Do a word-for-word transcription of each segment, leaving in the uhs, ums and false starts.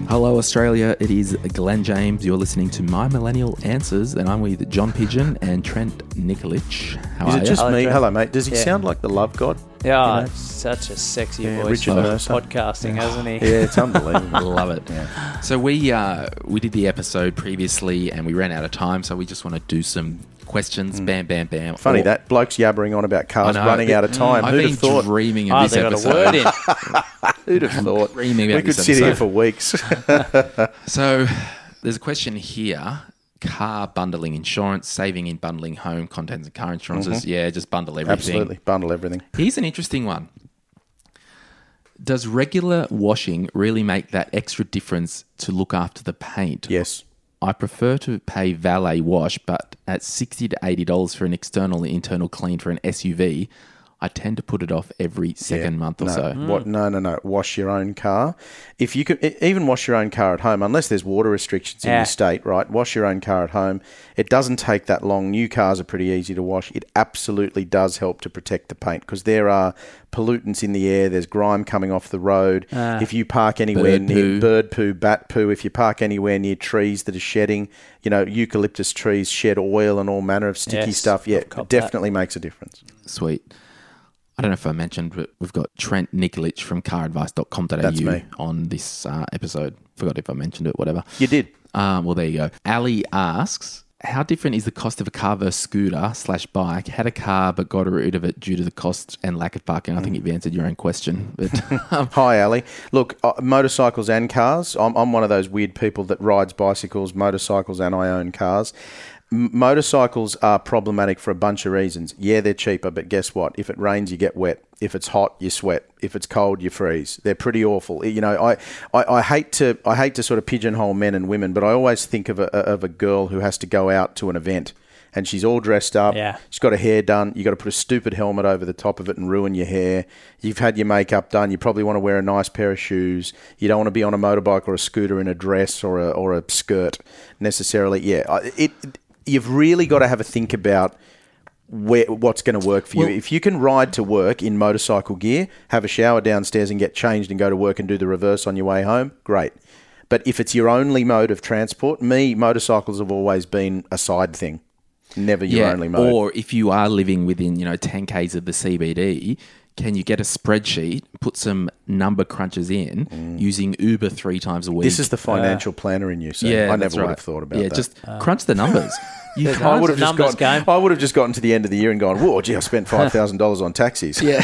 Hello, Australia. It is Glenn James. You're listening to My Millennial Answers, and I'm with John Pigeon and Trent Nikolic. How is are it just you? me? Trent. Hello, mate. Does he Yeah. sound like the love god? Yeah, You know? such a sexy Yeah, voice Richard for Mercer. podcasting, hasn't he? Yeah, it's unbelievable. Love it. Yeah. So we uh, we did the episode previously, and we ran out of time, so we just want to do some questions. Bam, bam, bam. Funny Or- that bloke's yabbering on about cars I know, running but- out of time. I've Who'd been have thought? dreaming of Oh, this they got episode. a word in. Who'd have thought? Dreaming about We could this sit here episode. for weeks. So there's a question here. Car bundling insurance, saving in bundling home contents and car insurances. Yeah, just bundle everything. Absolutely, bundle everything. Here's an interesting one. Does regular washing really make that extra difference to look after the paint? Yes. I prefer to pay valet wash, but at sixty to eighty dollars for an external and internal clean for an S U V, I tend to put it off every second Yeah. month or no, so. What? No, no, no. Wash your own car. If you could, e- even wash your own car at home, unless there's water restrictions in Yeah. your state, right? Wash your own car at home. It doesn't take that long. New cars are pretty easy to wash. It absolutely does help to protect the paint because there are pollutants in the air. There's grime coming off the road. Ah. If you park anywhere Bird near poo. bird poo, bat poo, if you park anywhere near trees that are shedding, you know, eucalyptus trees shed oil and all manner of sticky Yes, stuff. Yeah, I've copped it definitely makes a difference. Sweet. I don't know if I mentioned, but we've got Trent Nikolic from car advice dot com dot a u That's me. on this uh, episode. Forgot if I mentioned it, whatever. You did. Um, well, there you go. Ali asks, how different is the cost of a car versus scooter slash bike? Had a car but got rid of it due to the cost and lack of parking. I think you've answered your own question. But um, Hi, Ali. Look, uh, motorcycles and cars. I'm, I'm one of those weird people that rides bicycles, motorcycles, and I own cars. M- motorcycles are problematic for a bunch of reasons. Yeah, they're cheaper, but guess what? If it rains, you get wet. If it's hot, you sweat. If it's cold, you freeze. They're pretty awful. You know, I, I, I hate to I hate to sort of pigeonhole men and women, but I always think of a of a girl who has to go out to an event. And she's all dressed up. Yeah. She's got her hair done. You got to put a stupid helmet over the top of it and ruin your hair. You've had your makeup done. You probably want to wear a nice pair of shoes. You don't want to be on a motorbike or a scooter in a dress or a or a skirt necessarily. Yeah, I- it. it you've really got to have a think about where what's going to work for you. Well- If you can ride to work in motorcycle gear, have a shower downstairs and get changed and go to work and do the reverse on your way home, great. But if it's your only mode of transport, me, motorcycles have always been a side thing. Never your yeah, only mode. or if you are living within, you know, ten kays of the C B D, can you get a spreadsheet, put some number crunches in using Uber three times a week? This is the financial planner in you, so yeah, I that's never would right. have thought about yeah, that. just crunch the numbers. You Yeah, can't- I would have just numbers gone, game. I would have just gotten to the end of the year and gone, whoa, gee, I spent five thousand dollars on taxis. Yeah.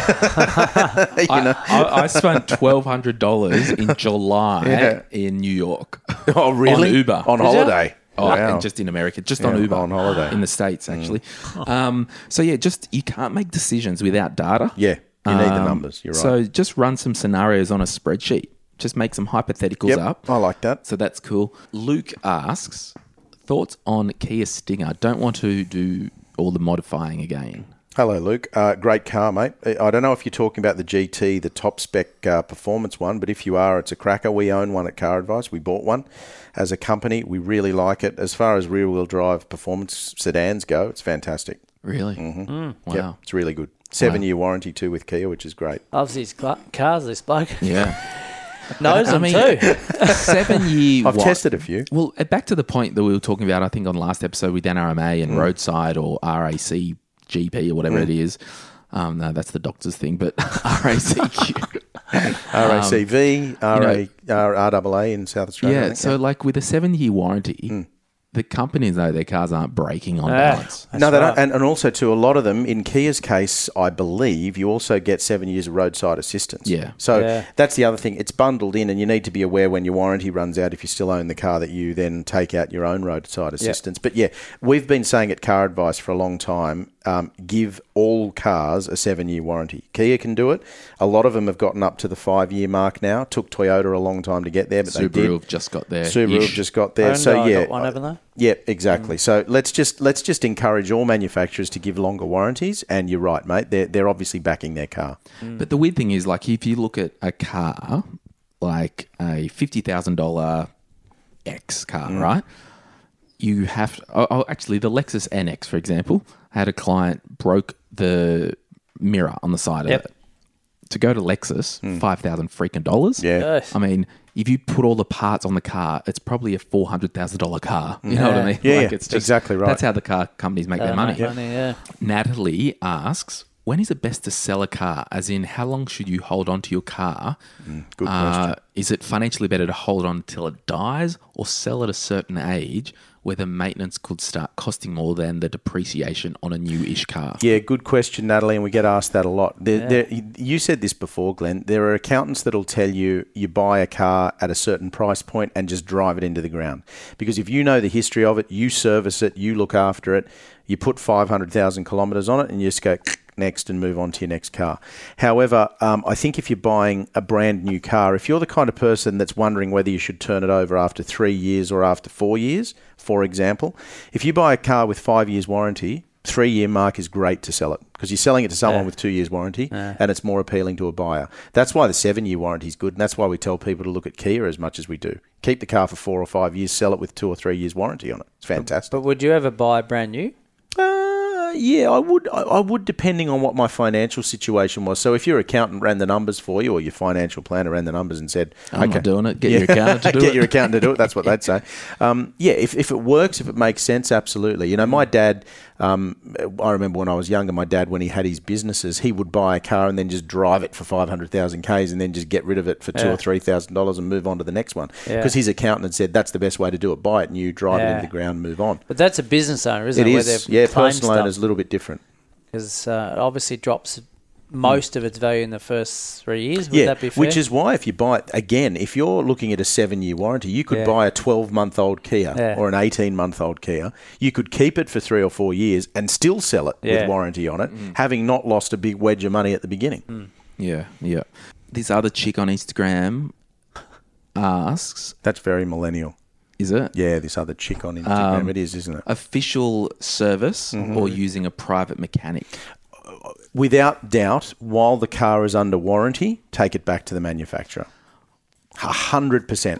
you I, know? I, I spent twelve hundred dollars in July Yeah. in New York. Oh, really? On Uber. On Did you? holiday. Oh, Wow. and just in America, just Yeah, on Uber. on holiday. In the States, actually. Um, so, yeah, just you can't make decisions without data. Yeah, you need the Um, numbers. You're right. So just run some scenarios on a spreadsheet. Just make some hypotheticals Yep, up. I like that. So that's cool. Luke asks, thoughts on Kia Stinger? Don't want to do all the modifying again. Hello, Luke. Uh, great car, mate. I don't know if you're talking about the G T, the top spec uh, performance one, but if you are, it's a cracker. We own one at Car Advice. We bought one as a company. We really like it. As far as rear-wheel drive performance sedans go, it's fantastic. Really? Mm-hmm. Wow. Yep, it's really good. Seven-year warranty too with Kia, which is great. Loves his cl- cars, this bloke. Yeah. Knows I them mean- too. Seven year. I've wa- tested a few. Well, uh, back to the point that we were talking about, I think, on last episode with N R M A and Mm. roadside or R A C G P or whatever it is. Um, no, that's the doctor's thing, but R A C Q. R A C V, R A, know- R A A in South Australia. I Yeah, think, so like with a seven-year warranty, Mm. the companies know their cars aren't breaking on Ah. balance. That's no, they right. don't. And, and also, to a lot of them, in Kia's case, I believe you also get seven years of roadside assistance. Yeah. So Yeah. that's the other thing. It's bundled in, and you need to be aware when your warranty runs out, if you still own the car, that you then take out your own roadside assistance. But yeah, we've been saying at Car Advice for a long time, um, give all cars a seven-year warranty. Kia can do it. A lot of them have gotten up to the five-year mark now. Took Toyota a long time to get there, but they Subaru did. have just got there. Subaru have just got there. Hyundai So yeah, got one, haven't they? yeah, exactly. So let's just let's just encourage all manufacturers to give longer warranties. And you're right, mate. They're they're obviously backing their car. But the weird thing is, like, if you look at a car, like a fifty thousand dollars X car, Mm. right? You have to, oh, oh, actually, the Lexus N X, for example, I had a client broke the mirror on the side Yep. of it. to go to Lexus, five thousand freaking dollars. Yeah. Yes. I mean, if you put all the parts on the car, it's probably a four hundred thousand dollar car. You know what I mean? Yeah, yeah, it's exactly right. That's how the car companies make Uh, their money. make money, yeah. Natalie asks, when is it best to sell a car? As in, how long should you hold on to your car? Good Uh, question. is it financially better to hold on until it dies or sell at a certain age where the maintenance could start costing more than the depreciation on a new-ish car? Yeah, good question, Natalie, and we get asked that a lot. There, there, you said this before, Glenn. There are accountants that'll tell you you buy a car at a certain price point and just drive it into the ground. Because if you know the history of it, you service it, you look after it, you put five hundred thousand kilometres on it and you just go next and move on to your next car. However, um, I think if you're buying a brand new car, if you're the kind of person that's wondering whether you should turn it over after three years or after four years, for example, if you buy a car with five years warranty, three-year mark is great to sell it because you're selling it to someone Yeah. with two years warranty Yeah. and it's more appealing to a buyer. That's why the seven-year warranty is good, and that's why we tell people to look at Kia as much as we do. Keep the car for four or five years, sell it with two or three years warranty on it. It's fantastic. But would you ever buy brand new? Uh, yeah, I would. I, I would, depending on what my financial situation was. So, if your accountant ran the numbers for you, or your financial planner ran the numbers and said, I'm "Okay, not doing it. Get Yeah. your accountant to do get it. your accountant to do it," that's what they'd say. Um, yeah, if if it works, if it makes sense, absolutely. You know, my dad. Um, I remember when I was younger, my dad, when he had his businesses, he would buy a car and then just drive it for five hundred thousand k's and then just get rid of it for two Yeah. or three thousand dollars and move on to the next one. Yeah. Because his accountant had said that's the best way to do it. Buy it new, drive it Yeah. into the ground, move on. But that's a business owner, isn't It it? Where is, they've yeah. claimed Personal stuff. owner's a little bit different. Because uh, it obviously drops most of its value in the first three years. Would Yeah, that be fair? which is why if you buy it, again, if you're looking at a seven-year warranty, you could Yeah. buy a twelve-month-old Kia Yeah. or an eighteen-month-old Kia. You could keep it for three or four years and still sell it Yeah. with warranty on it, having not lost a big wedge of money at the beginning. Yeah, yeah. This other chick on Instagram asks, That's very millennial. is it Yeah, this other chick on Instagram, Um, it is, isn't it? official service or using a private mechanic? Without doubt, while the car is under warranty, take it back to the manufacturer. A hundred percent.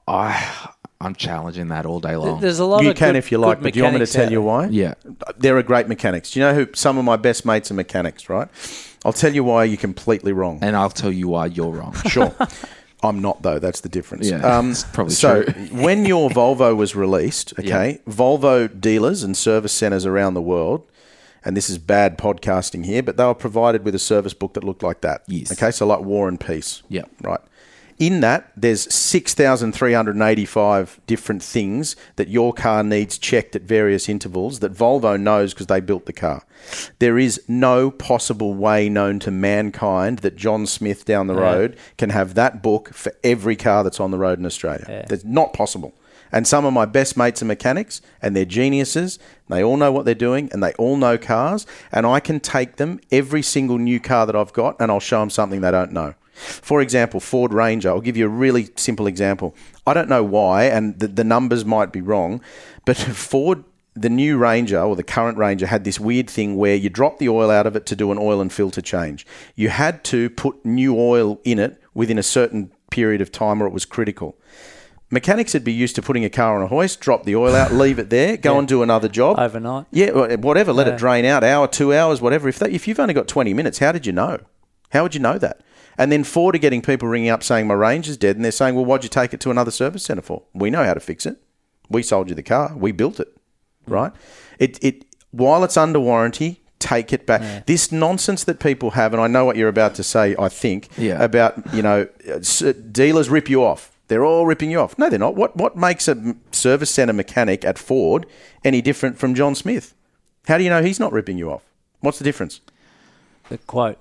I, I'm challenging that all day long. There's a lot You of can good, if you good like, but do you want me to mechanics tell out you there. why? Yeah. There are great mechanics. Do you know who some of my best mates are mechanics, right? I'll tell you why you're completely wrong. And I'll tell you why you're wrong. Sure. I'm not, though. That's the difference. Um, Yeah, it's probably so true. when your Volvo was released, okay, Volvo dealers and service centres around the world, and this is bad podcasting here, but they were provided with a service book that looked like that. Yes. Okay, so like War and Peace. Yep. Right. In that, there's six thousand three hundred eighty-five different things that your car needs checked at various intervals that Volvo knows because they built the car. There is no possible way known to mankind that John Smith down the Yeah. road can have that book for every car that's on the road in Australia. Yeah. That's not possible. And some of my best mates are mechanics and they're geniuses. They all know what they're doing and they all know cars. And I can take them every single new car that I've got and I'll show them something they don't know. For example, Ford Ranger. I'll give you a really simple example. I don't know why, and the, the numbers might be wrong, but Ford, the new Ranger or the current Ranger had this weird thing where you drop the oil out of it to do an oil and filter change. You had to put new oil in it within a certain period of time or it was critical. Mechanics would be used to putting a car on a hoist, drop the oil out, leave it there, go Yeah. and do another job. Overnight. Yeah, wha- whatever, let Yeah. it drain out, hour, two hours, whatever. If, that, if you've only got twenty minutes, how did you know? How would you know that? And then Ford are getting people ringing up saying, my Ranger's dead, and they're saying, well, why'd you take it to another service centre for? We know how to fix it. We sold you the car. We built it, right? It, it while it's under warranty, take it back. This nonsense that people have, and I know what you're about to say, I think, Yeah. about, you know, s- dealers rip you off. They're all ripping you off. No, they're not. What what makes a m- service centre mechanic at Ford any different from John Smith? How do you know he's not ripping you off? What's the difference? The quote.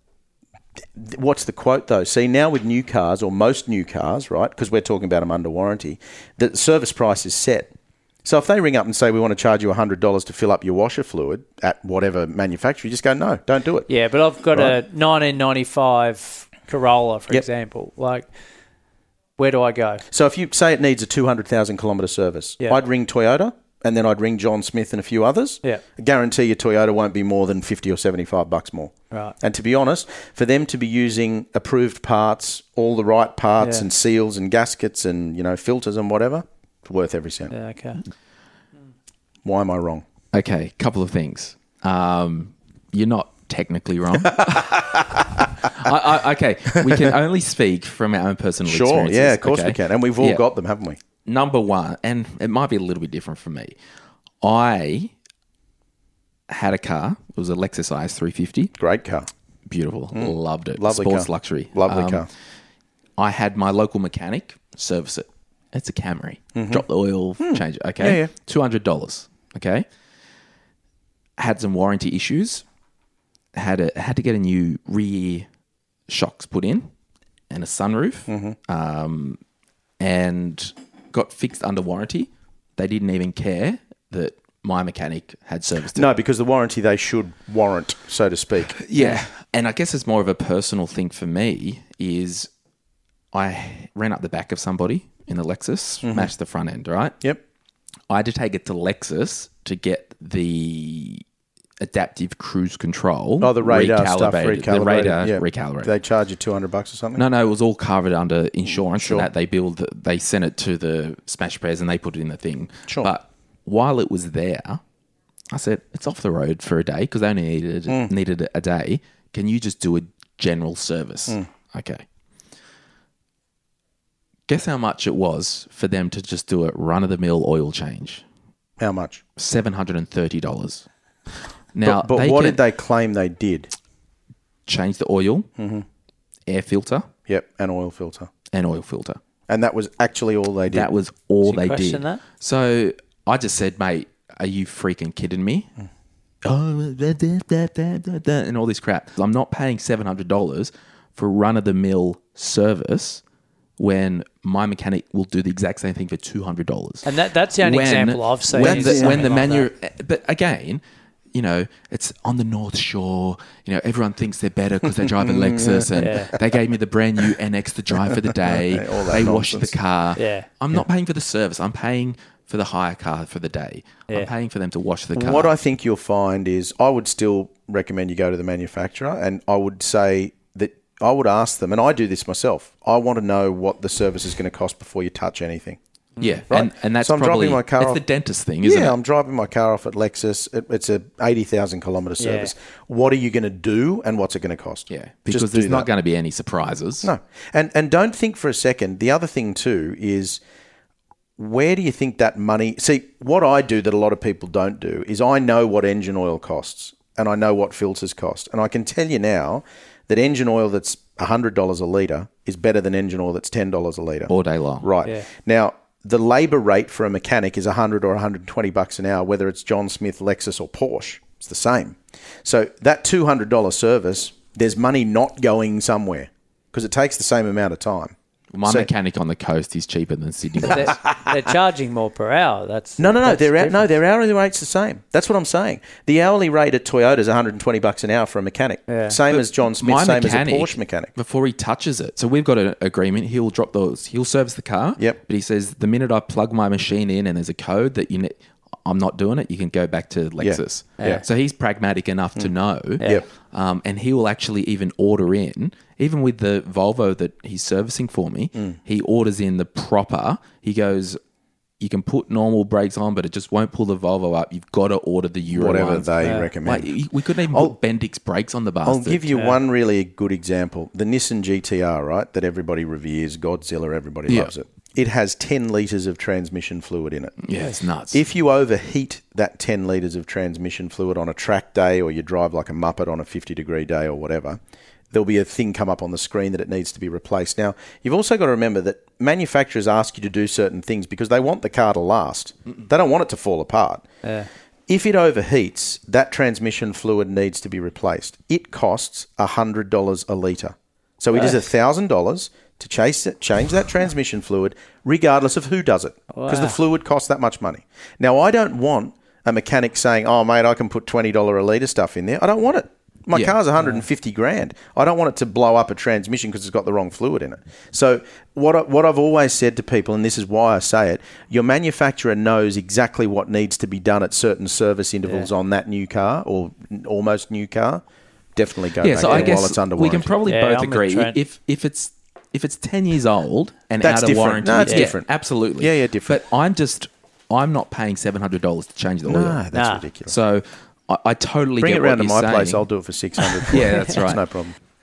What's the quote, though? See, now with new cars, or most new cars, right, because we're talking about them under warranty, the service price is set. So if they ring up and say, we want to charge you one hundred dollars to fill up your washer fluid at whatever manufacturer, you just go, no, don't do it. Yeah, but I've got Right. a nineteen ninety-five Corolla, for Yep. example. Like, where do I go? So if you say it needs a two hundred thousand kilometre service, Yeah. I'd ring Toyota and then I'd ring John Smith and a few others. Yeah. I guarantee your Toyota won't be more than fifty or seventy-five bucks more. Right. And to be honest, for them to be using approved parts, all the right parts Yeah. and seals and gaskets and, you know, filters and whatever, it's worth every cent. Yeah, okay. Why am I wrong? Okay, couple of things. Um, you're not technically wrong. I, I, okay, we can only speak from our own personal Sure, experiences. yeah, of course okay? we can. And we've all Yeah. got them, haven't we? Number one, and it might be a little bit different for me. I had a car. It was a Lexus I S three fifty. Great car. Beautiful. Loved it. Lovely Sports car. luxury. Lovely Um, car. I had my local mechanic service it. It's a Camry. Drop the oil, change it. Okay. Yeah, yeah. two hundred dollars. Okay. Had some warranty issues. Had a had to get a new rear shocks put in and a sunroof. Um, and got fixed under warranty. They didn't even care that my mechanic had serviced it. No, because the warranty they should warrant, so to speak. Yeah. And I guess it's more of a personal thing for me is I ran up the back of somebody in the Lexus, smashed the front end, right? Yep. I had to take it to Lexus to get the adaptive cruise control. Oh, the radar stuff recalibrated. recalibrated. The radar yeah. recalibrated. They charge you two hundred bucks or something? No, no, it was all covered under insurance. Sure. And that they billed, they sent it to the smash pairs and they put it in the thing. Sure. But while it was there, I said, it's off the road for a day because they only needed, Mm. needed a day. Can you just do a general service? Mm. Okay. Guess how much it was for them to just do a run-of-the-mill oil change? How much? seven hundred thirty dollars. Now, But, but they what can did they claim they did? change the oil, Mm-hmm. air filter, Yep, an oil filter. and oil filter. And that was actually all they did. That was all Did you they question did. that? So I just said, mate, are you freaking kidding me? Mm. Oh, da, da, da, da, da, da, and all this crap. I'm not paying seven hundred dollars for run of the mill service when my mechanic will do the exact same thing for two hundred dollars. And that, that's the only example I've seen. When is the, when something the like manu- that. But again, you know, it's on the North Shore. You know, everyone thinks they're better because they drive a Lexus, and Yeah. they gave me the brand new N X to drive for the day. All that They washed the nonsense. car. Yeah. I'm not paying for the service. I'm paying for the hire car for the day. Yeah. I'm paying for them to wash the car. What I think you'll find is I would still recommend you go to the manufacturer, and I would say that I would ask them, and I do this myself. I want to know what the service is going to cost before you touch anything. yeah, Right. and, and that's So I'm probably dropping my car it's off- the dentist thing, isn't yeah, it? I'm driving my car off at Lexus. It, it's a eighty thousand kilometre service. What are you going to do, and what's it going to cost? Yeah, because Just there's do not that. going to be any surprises. No, and and don't think for a second. The other thing too is, where do you think that money? See, what I do that a lot of people don't do is I know what engine oil costs, and I know what filters cost, and I can tell you now that engine oil that's one hundred dollars a litre is better than engine oil that's ten dollars a litre. All day long. Right. Yeah. Now, the labour rate for a mechanic is one hundred or one hundred twenty bucks an hour, whether it's John Smith, Lexus or Porsche. It's the same. So that two hundred dollars service, there's money not going somewhere because it takes the same amount of time. My So- mechanic on the coast is cheaper than Sydney. they're, they're charging more per hour. That's No, no, no. that's Their out, no, different. their hourly rate's the same. That's what I'm saying. The hourly rate at Toyota is one hundred twenty bucks an hour for a mechanic. Yeah. Same as John Smith, My same mechanic, as a Porsche mechanic. before he touches it. So we've got an agreement. He'll drop those. He'll service the car. Yep. But he says the minute I plug my machine in and there's a code that you ne- I'm not doing it, you can go back to Lexus. Yeah. So he's pragmatic enough to know. Yep. Um, and he will actually even order in, even with the Volvo that he's servicing for me, Mm. he orders in the proper. He goes, you can put normal brakes on, but it just won't pull the Volvo up. You've got to order the Euro Whatever ones. they Yeah. recommend. Like, we couldn't even I'll- put Bendix brakes on the bastard. I'll give you one really good example. The Nissan G T R, right, that everybody reveres, Godzilla, everybody Yeah. loves it. It has ten litres of transmission fluid in it. Yeah, it's nuts. If you overheat that ten litres of transmission fluid on a track day, or you drive like a muppet on a fifty degree day or whatever, there'll be a thing come up on the screen that it needs to be replaced. Now, you've also got to remember that manufacturers ask you to do certain things because they want the car to last. They don't want it to fall apart. Yeah. If it overheats, that transmission fluid needs to be replaced. It costs one hundred dollars a litre. So it is one thousand dollars to chase it, change that transmission fluid, regardless of who does it, because the Wow. fluid costs that much money. Now, I don't want a mechanic saying, oh, mate, I can put twenty dollars a litre stuff in there. I don't want it. My Yeah. car's one hundred fifty grand. I don't want it to blow up a transmission because it's got the wrong fluid in it. So what, I, what I've always said to people, and this is why I say it, your manufacturer knows exactly what needs to be done at certain service intervals Yeah. on that new car or almost new car. Definitely go yeah, back so there I guess while it's under we warranty. can probably Yeah, both I'm with agree Trent. if if it's if it's ten years old and That's out of different. warranty, No, it's yeah, different. absolutely. Yeah, yeah, different. But I'm just I'm not paying seven hundred dollars to change the oil. No, that's Nah. ridiculous. So I, I totally Bring get it round what to you're my place. saying. I'll do it for six hundred. Yeah, that's right. It's no problem.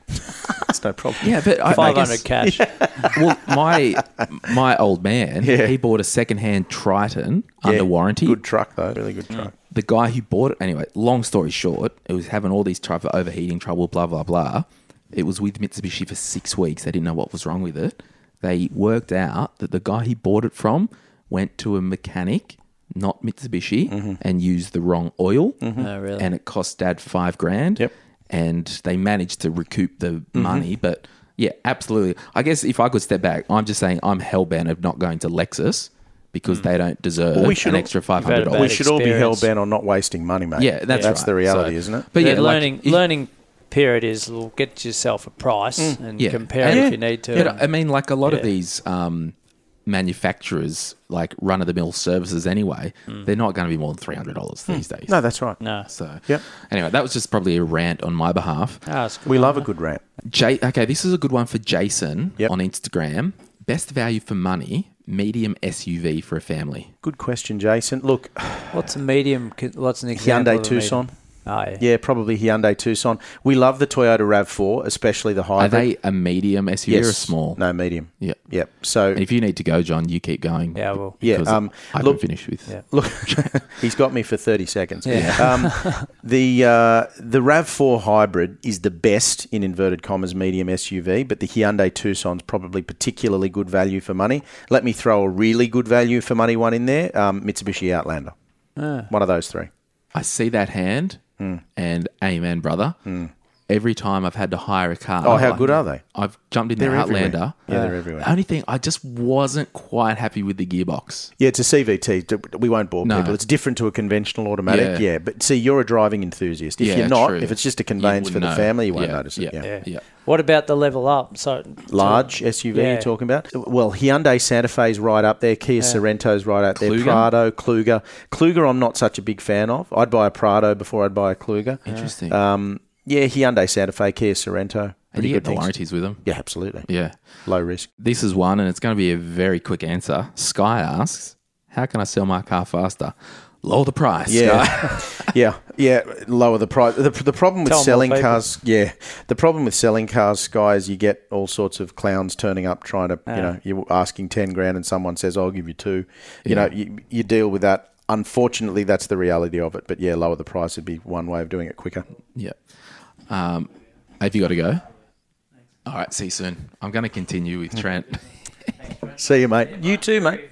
That's no problem. Yeah, but I, I Five guess, hundred cash. well, my my old man, Yeah. he bought a second-hand Triton under Yeah, warranty. Good truck, though. Really good truck. The guy who bought it, anyway, long story short, it was having all these trouble, overheating trouble, blah, blah, blah. It was with Mitsubishi for six weeks. They didn't know what was wrong with it. They worked out that the guy he bought it from went to a mechanic, not Mitsubishi, Mm-hmm. and used the wrong oil. Oh, really? And it cost Dad five grand. Yep. And they managed to recoup the money. But yeah, absolutely. I guess if I could step back, I'm just saying I'm hellbent of not going to Lexus because they don't deserve Well, we should an all- extra five You've had hundred a dollars. We bad should all be experience. hell-bent on not wasting money, mate. Yeah, that's That's right. the reality, So- isn't it? But yeah, the like, learning if- learning period is well, get yourself a price and Yeah. compare And- it Yeah. if you need to. Yeah, I mean, like a lot of Yeah. these um, manufacturers, like run-of-the-mill services anyway, they're not going to be more than three hundred dollars these days. No, that's right. no. So, Yep. anyway, that was just probably a rant on my behalf. Oh, it's good. We love a good rant. Jay, okay, this is a good one for Jason Yep. on Instagram. Best value for money, medium S U V for a family. Good question, Jason. Look, What's a medium? What's an example? Hyundai of a medium? Tucson. Oh, yeah. Yeah, probably Hyundai Tucson. We love the Toyota RAV four, especially the Are hybrid. they a medium S U V yes. or a small? No, medium. Yeah. Yep. So, And if you need to go, John, you keep going. Yeah, well. Yeah, because um, I look- can finish with. Yeah. look, he's got me for thirty seconds. Yeah. Um, the uh, the RAV four hybrid is the best, in inverted commas, medium S U V, but the Hyundai Tucson's probably particularly good value for money. Let me throw a really good value for money one in there, um, Mitsubishi Outlander. Ah. One of those three. I see that hand, Hmm. and amen, brother. Every time I've had to hire a car. Oh, how like, good are they? I've jumped in They're the everywhere. Outlander. Yeah, they're everywhere. The only thing, I just wasn't quite happy with the gearbox. Yeah, it's a C V T. We won't bore No. people. It's different to a conventional automatic. Yeah. Yeah, but see, you're a driving enthusiast. If Yeah, you're not, true. if it's just a You conveyance for wouldn't the know. family, you won't Yeah, notice it. yeah. Yeah. Yeah. Yeah. What about the level up? So Large S U V Yeah. you're talking about? Well, Hyundai Santa Fe's right up there. Kia Sorrento's right up there. Kluger? Prado, Kluger. Kluger I'm not such a big fan of. I'd buy a Prado before I'd buy a Kluger. Interesting. Um, yeah, Hyundai Santa Fe, Kia Sorrento. and Pretty you good get the things. warranties with them. Yeah, absolutely. Yeah. Low risk. This is one, and it's going to be a very quick answer. Sky asks, how can I sell my car faster? Lower the price. Yeah, Sky. yeah, yeah. Lower the price. The, the problem with Tell 'em selling more people. cars, yeah, the problem with selling cars, Sky, is you get all sorts of clowns turning up trying to, you Yeah. know, you're asking ten grand and someone says, "I'll give you two." You Yeah. know, you, you deal with that. Unfortunately, that's the reality of it. But yeah, lower the price would be one way of doing it quicker. Yeah. Um, have you got to go? All right, see you soon. I'm going to continue with Trent. See you, mate. You too, mate.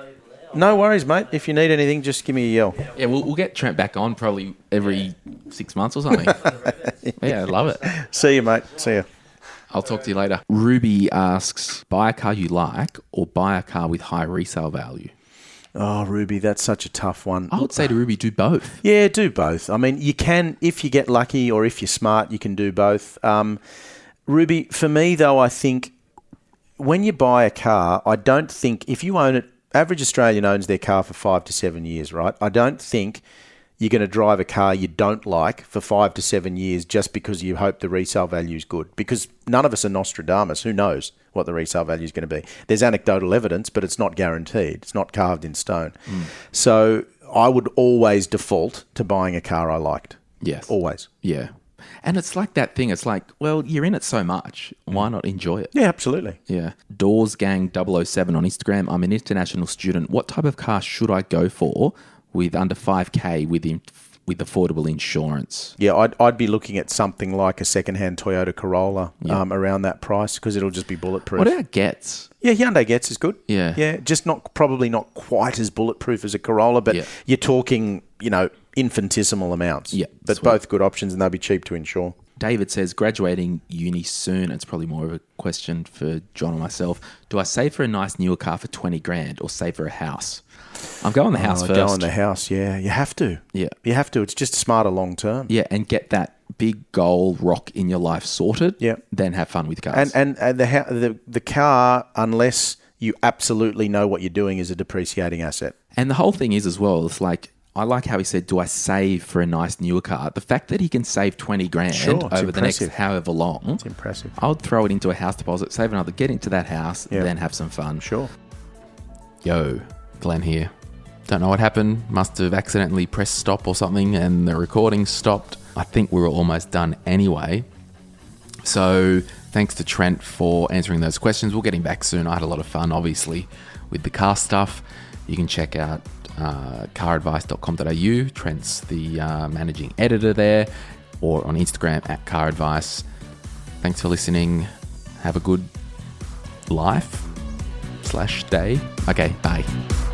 No worries, mate. If you need anything, just give me a yell. Yeah, we'll, we'll get Trent back on probably every six months or something. Yeah, I love it. See you, mate. See you. I'll talk to you later. Ruby asks, buy a car you like or buy a car with high resale value? Oh, Ruby, that's such a tough one. I would say to Ruby, do both. Yeah, do both. I mean, you can, if you get lucky or if you're smart, you can do both. Um, Ruby, for me, though, I think when you buy a car, I don't think, if you own it, average Australian owns their car for five to seven years, right? I don't think you're going to drive a car you don't like for five to seven years just because you hope the resale value is good. Because none of us are Nostradamus. Who knows what the resale value is going to be? There's anecdotal evidence, but it's not guaranteed. It's not carved in stone. Mm. So I would always default to buying a car I liked. Yes. Always. Yeah. And it's like that thing. It's like, well, you're in it so much. Why not enjoy it? Yeah, absolutely. Yeah. Doors Gang double oh seven on Instagram. I'm an international student. What type of car should I go for with under five K with in, with affordable insurance? Yeah, I'd, I'd be looking at something like a second-hand Toyota Corolla Yeah. um, around that price because it'll just be bulletproof. What about Gets? Yeah, Hyundai Getz is good. Yeah. Yeah, just not probably not quite as bulletproof as a Corolla, but Yeah. you're talking, you know, infinitesimal amounts. Yeah, But sweet. both good options and they'll be cheap to insure. David says, graduating uni soon. It's probably more of a question for John or myself. Do I save for a nice newer car for twenty grand or save for a house? I'm going the house Oh, first. Go on the house, yeah. You have to. Yeah. You have to. It's just smarter long term. Yeah, and get that big goal rock in your life sorted. Yeah. Then have fun with cars. And and, and the, ha- the the car, unless you absolutely know what you're doing, is a depreciating asset. And the whole thing is as well, it's like, I like how he said, do I save for a nice newer car? The fact that he can save twenty grand Sure, it's over the next impressive. however long. It's impressive. I would throw it into a house deposit, save another, get into that house, Yeah. then have some fun. Sure. Yo, Glenn here. Don't know what happened. Must have accidentally pressed stop or something and the recording stopped. I think we were almost done anyway. So thanks to Trent for answering those questions. We'll get him back soon. I had a lot of fun, obviously, with the car stuff. You can check out uh, car advice dot com dot a u. Trent's the uh, managing editor there, or on Instagram at car advice. Thanks for listening. Have a good life slash day. Okay, bye.